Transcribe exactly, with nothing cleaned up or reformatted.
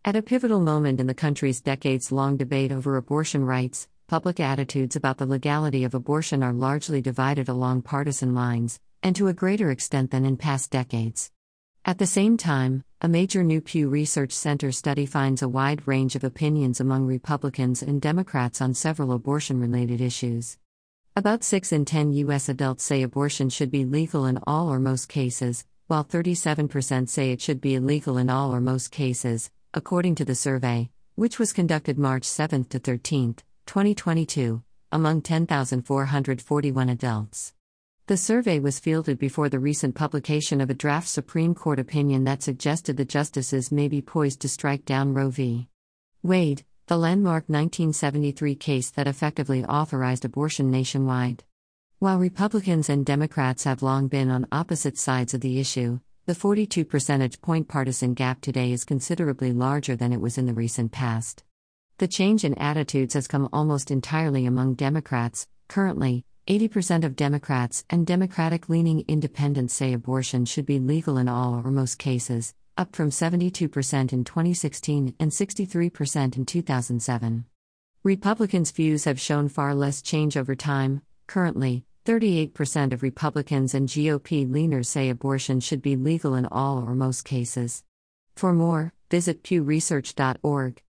At a pivotal moment in the country's decades-long debate over abortion rights, public attitudes about the legality of abortion are largely divided along partisan lines, and to a greater extent than in past decades. At the same time, a major new Pew Research Center study finds a wide range of opinions among Republicans and Democrats on several abortion-related issues. About six in ten U S adults say abortion should be legal in all or most cases, while thirty-seven percent say it should be illegal in all or most cases, according to the survey, which was conducted March seventh to thirteenth, twenty twenty-two, among ten thousand four hundred forty-one adults. The survey was fielded before the recent publication of a draft Supreme Court opinion that suggested the justices may be poised to strike down Roe v. Wade, the landmark nineteen seventy-three case that effectively authorized abortion nationwide. While Republicans and Democrats have long been on opposite sides of the issue, the forty-two percentage point partisan gap today is considerably larger than it was in the recent past. The change in attitudes has come almost entirely among Democrats. Currently, eighty percent of Democrats and Democratic-leaning independents say abortion should be legal in all or most cases, up from seventy-two percent in twenty sixteen and sixty-three percent in two thousand seven. Republicans' views have shown far less change over time. Currently, thirty-eight percent of Republicans and G O P leaners say abortion should be legal in all or most cases. For more, visit pew research dot org.